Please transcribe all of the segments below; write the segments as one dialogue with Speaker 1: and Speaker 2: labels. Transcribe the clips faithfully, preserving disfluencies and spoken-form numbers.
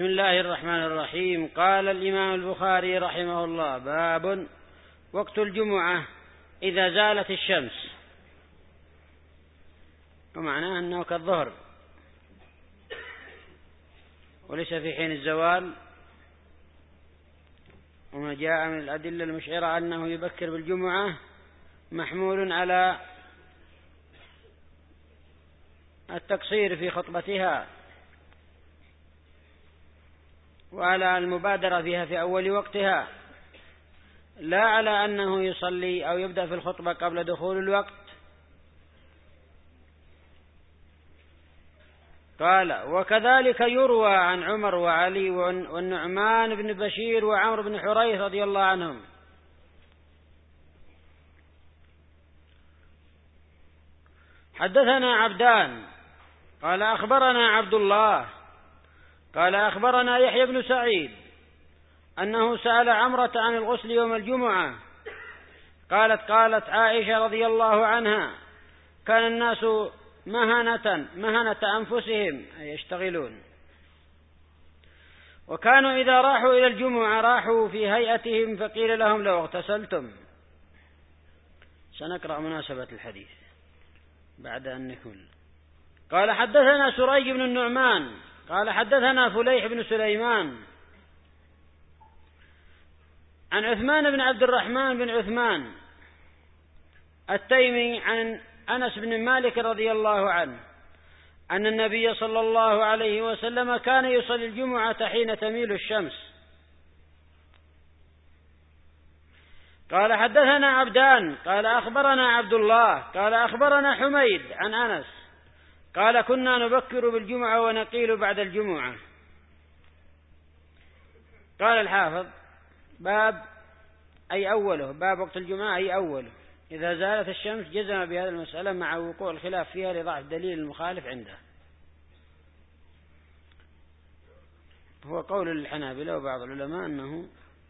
Speaker 1: بسم الله الرحمن الرحيم. قال الإمام البخاري رحمه الله: باب وقت الجمعة إذا زالت الشمس، ومعناه أنه كالظهر، وليس في حين الزوال. وما جاء من الأدلة المشعرة أنه يبكر بالجمعة محمول على التقصير في خطبتها وعلى المبادرة فيها في أول وقتها، لا على أنه يصلي أو يبدأ في الخطبة قبل دخول الوقت. قال: وكذلك يروى عن عمر وعلي والنعمان بن بشير وعمر بن حريث رضي الله عنهم. حدثنا عبدان قال أخبرنا عبد الله قال أخبرنا يحيى بن سعيد أنه سأل عمرة عن الغسل يوم الجمعة، قالت قالت عائشة رضي الله عنها: كان الناس مهنة مهنة أنفسهم، أي يشتغلون، وكانوا إذا راحوا إلى الجمعة راحوا في هيئتهم، فقيل لهم: لو اغتسلتم. سنقرأ مناسبة الحديث بعد أن نكمل. قال: حدثنا سريج بن النعمان قال حدثنا فليح بن سليمان عن عثمان بن عبد الرحمن بن عثمان التيمي عن أنس بن مالك رضي الله عنه أن النبي صلى الله عليه وسلم كان يصلي الجمعة حين تميل الشمس. قال: حدثنا عبدان قال أخبرنا عبد الله قال أخبرنا حميد عن أنس قال: كنا نبكر بالجمعة ونقيل بعد الجمعة. قال الحافظ: باب أي أوله، باب وقت الجمعة أي أوله إذا زالت الشمس. جزم بهذه المسألة مع وقوع الخلاف فيها لضعف دليل المخالف عنده. هو قول الحنابلة وبعض العلماء أنه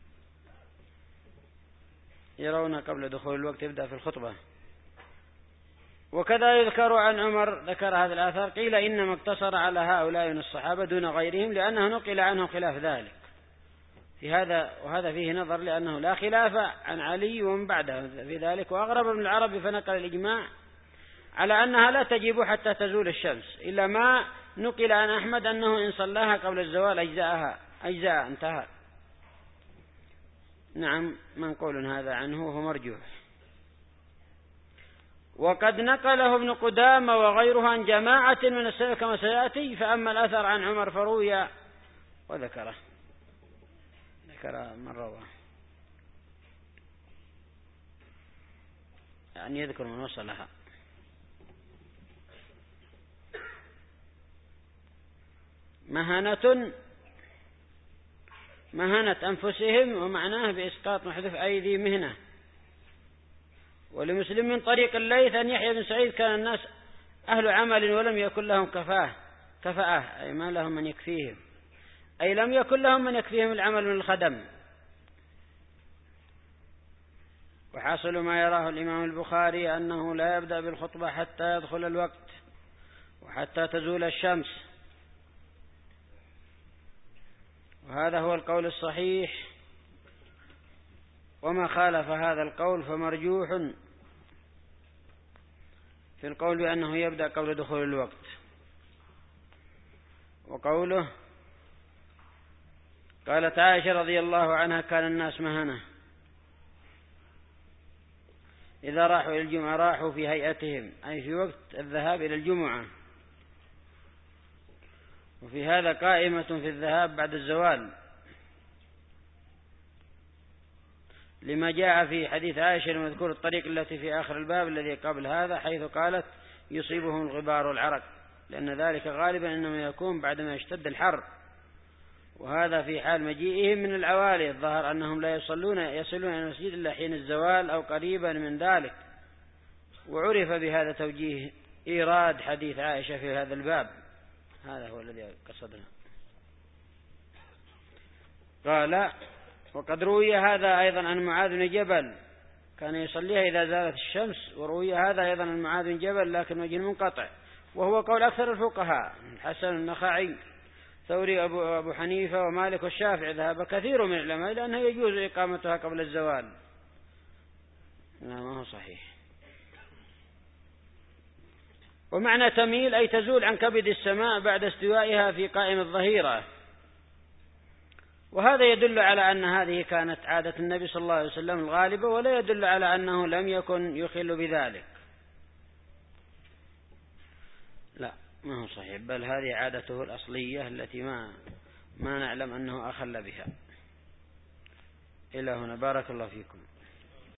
Speaker 1: يرون قبل دخول الوقت يبدأ في الخطبة. وكذا يذكر عن عمر، ذكر هذا الآثار، قيل إنما اقتصر على هؤلاء من الصحابة دون غيرهم، لأنه نقل عنه خلاف ذلك في هذا، وهذا فيه نظر، لأنه لا خلاف عن علي ومن بعده في ذلك. وأغرب من العرب فنقل الإجماع على أنها لا تجب حتى تزول الشمس، إلا ما نقل عن أحمد أنه إن صلاها قبل الزوال أجزاءها أجزاء انتهى. نعم، منقول هذا عنه وهو مرجوح. وقد نقله ابن قدامة وغيره عن جماعة من السلف كما سيأتي. فأما الأثر عن عمر فروي وذكره ذكر من رواه، يعني يذكر من وصلها. مهنة مهنة أنفسهم، ومعناه بإسقاط محذوف أيدي مهنة. ولمسلم من طريق الليث أن يحيى بن سعيد: كان الناس أهل عمل ولم يكن لهم كفاة كفاءة أي ما لهم من يكفيهم، أي لم يكن لهم من يكفيهم العمل من الخدم. وحاصل ما يراه الإمام البخاري أنه لا يبدأ بالخطبة حتى يدخل الوقت وحتى تزول الشمس، وهذا هو القول الصحيح. وما خالف هذا القول فمرجوح في القول بأنه يبدأ قبل دخول الوقت. وقوله: قالت عائشة رضي الله عنها: كان الناس مهنة إذا راحوا إلى الجمعة راحوا في هيئتهم، أي في وقت الذهاب إلى الجمعة. وفي هذا قائمة في الذهاب بعد الزوال، لما جاء في حديث عائشة المذكور الطريق التي في آخر الباب الذي قبل هذا، حيث قالت: يصيبهم الغبار والعرق، لأن ذلك غالبا إنما يكون بعدما يشتد الحر، وهذا في حال مجيئهم من العوالي. الظاهر أنهم لا يصلون يصلون إلى المسجد إلا حين الزوال أو قريبا من ذلك. وعرف بهذا توجيه إيراد حديث عائشة في هذا الباب، هذا هو الذي قصدنا. قال: وقد روي هذا أيضا عن معاذ بن جبل، كان يصليها إذا زالت الشمس. وروي هذا أيضا عن معاذ بن جبل لكن وجه منقطع، وهو قول أكثر الفقهاء. الحسن النخعي ثوري أبو, أبو حنيفة ومالك والشافعي، ذهب كثير من العلماء لأنه يجوز إقامتها قبل الزوال. لا، ما هو صحيح. ومعنى تميل أي تزول عن كبد السماء بعد استوائها في قائم الظهيرة، وهذا يدل على أن هذه كانت عادة النبي صلى الله عليه وسلم الغالبة، ولا يدل على أنه لم يكن يخل بذلك. لا، ما هو صحيح، بل هذه عادته الأصلية التي ما ما نعلم أنه أخل بها. إلى هنا، بارك الله فيكم.